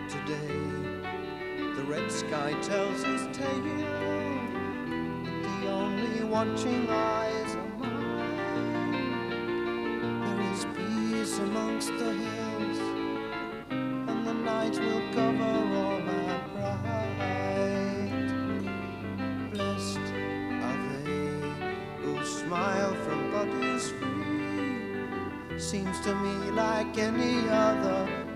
today. The red sky tells his tale, but the only watching eyes are mine. There is peace amongst the hills, and the night will cover all my pride. Blessed are they who smile from bodies free. Seems to me like any other